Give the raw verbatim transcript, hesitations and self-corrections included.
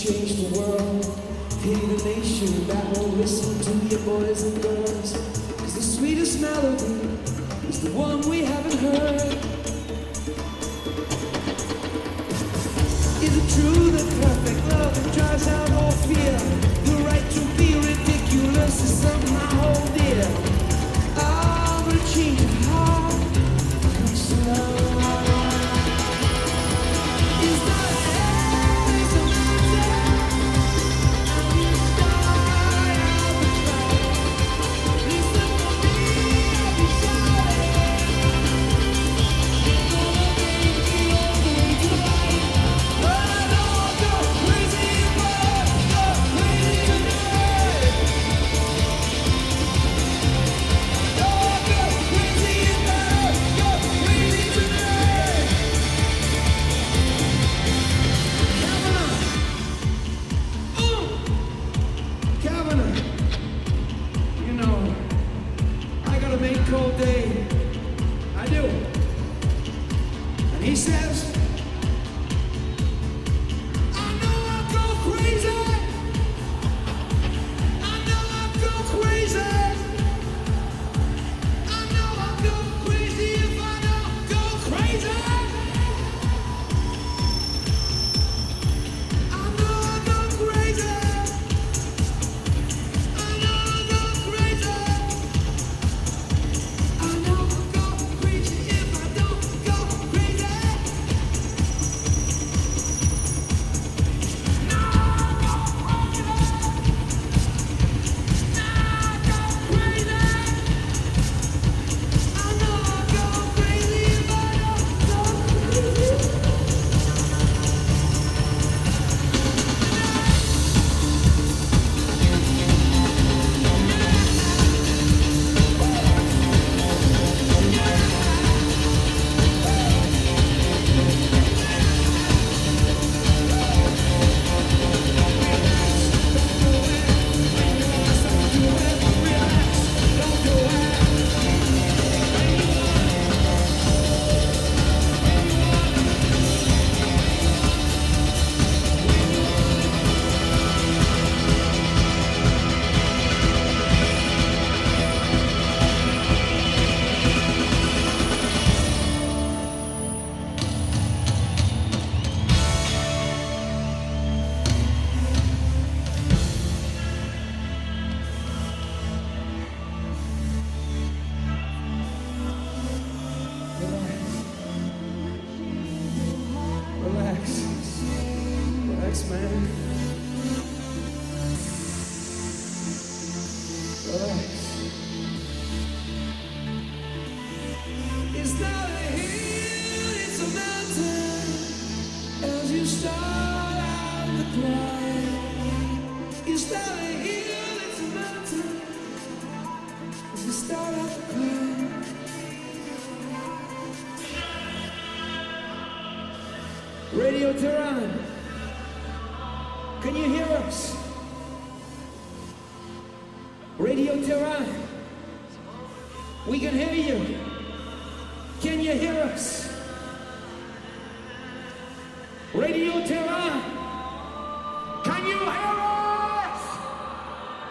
change the world. Pity the nation that won't listen to your boys and girls. Cause the sweetest melody is the one we haven't heard. Is it true that perfect love drives out all fear? The right to be ridiculous is something I hold dear. Oh, but a change of heart comes slow. Is that a hell? Is a mountain? And you start out the cloud. Listen for me, I'll be shouting. You're gonna make me all the way to life. But I know I'll go crazy if I don't go crazy tonight. Don't go crazy if I don't go crazy tonight. Kavanagh, ooh, Kavanagh, you know, I got a mate called Dave. I do. And he says, I know I'll go crazy. I know I'll go crazy. I know I'll go crazy if I don't go crazy. I know I'll go crazy. I know I'll go crazy. I know I'll go crazy if I don't go crazy. No, I'll go crazy. No, I'll go crazy. I know I'll go crazy if I don't go crazy. Relax. Relax, man. Relax. It's not a hill, it's a mountain. As you start out the climb. It's not a hill, it's a mountain. As you start out the climb. Radio Tehran, can you hear us? Radio Tehran, we can hear you. Can you hear us? Radio Tehran.